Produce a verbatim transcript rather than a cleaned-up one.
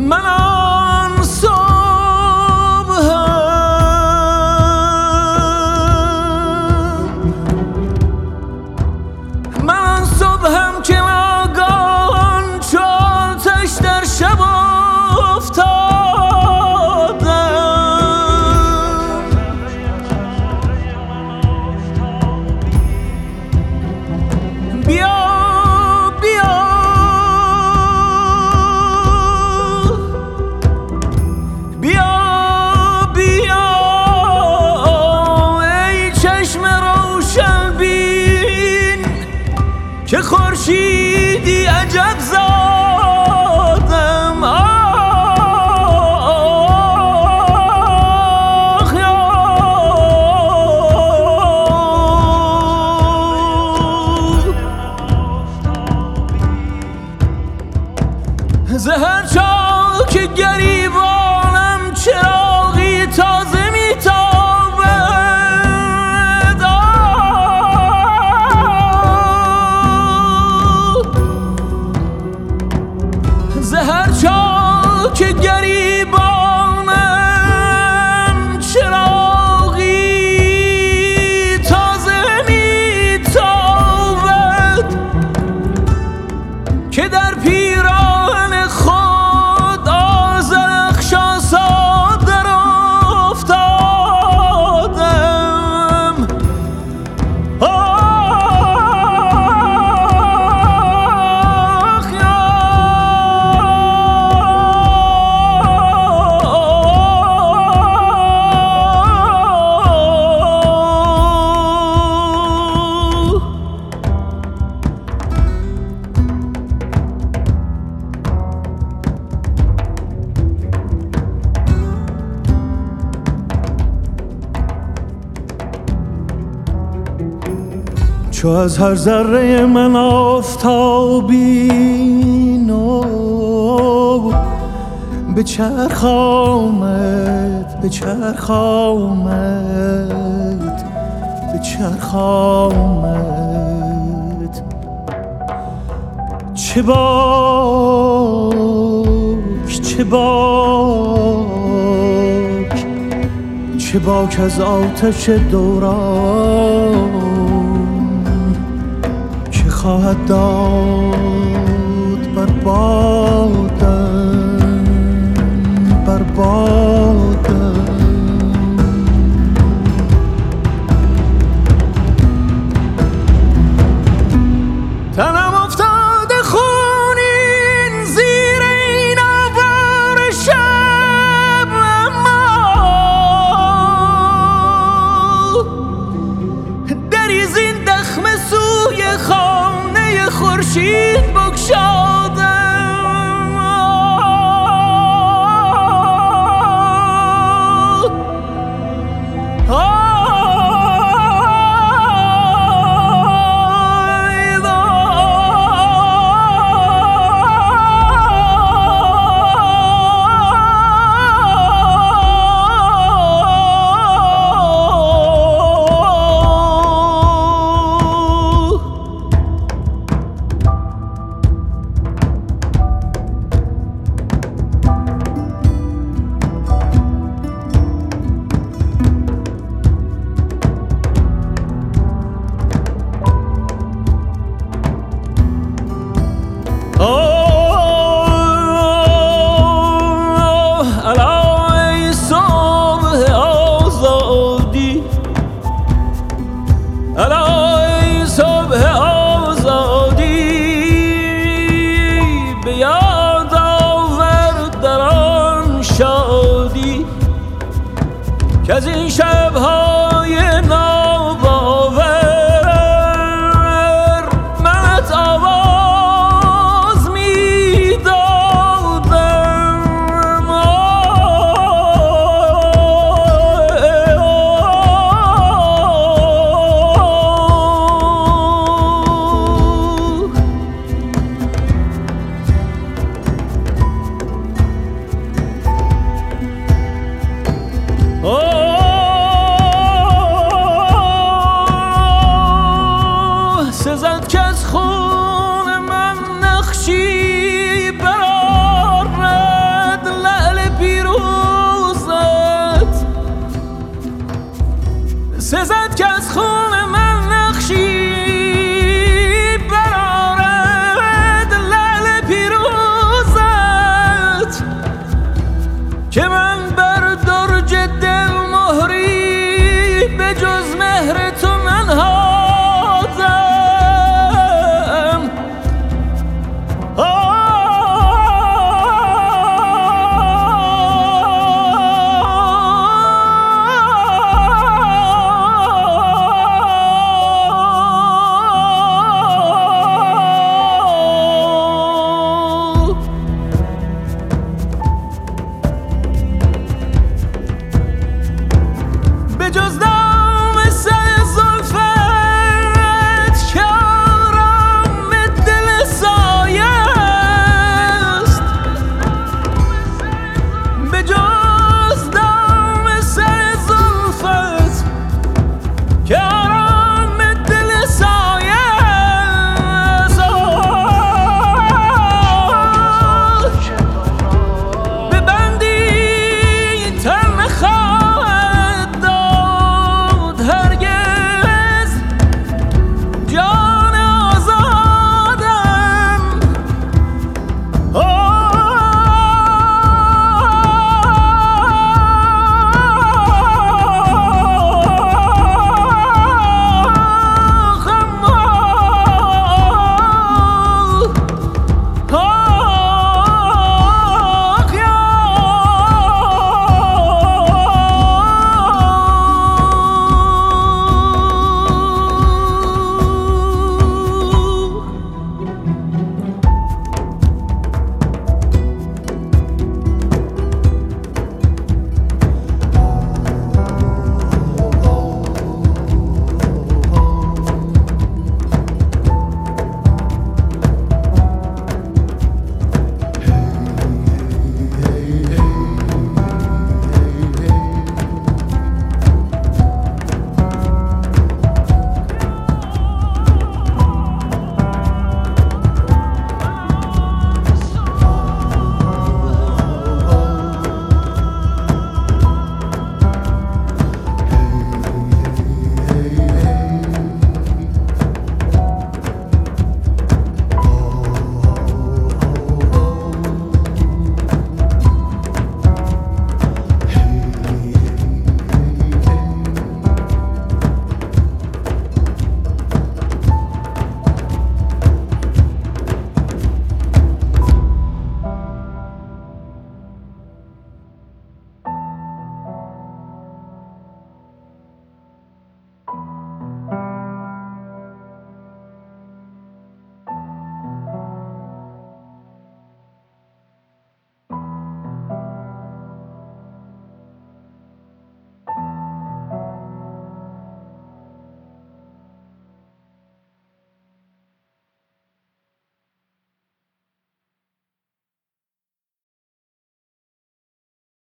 من آن صبحم من آن صبحم که ناگهان چو آتش در شب افتادم. بیا بیا بیا بیا ای چشم روشن بین که خورشیدی عجب زادم. آخ یا زهر چاک گریبانم چراغی تازه میتابد. زهر چاک گریبانم چراغی تازه میتابد که در پیراهن خود آذرخشان ساد در افتادم. آخ یا چو از هر ذره من آفتابی نو به چرخ آمد به چرخ آمد به چرخ آمد. چه باک چه باک چه باک از آتش دوران که خواهد داد بر بادم بر بادم. تنم افتاده خونین زیر این آوار شب، اما دری زین دخم سوی خانه خورشید بگشادم. الای صبح آزادی به یاد آور در آن شادی که از این شبها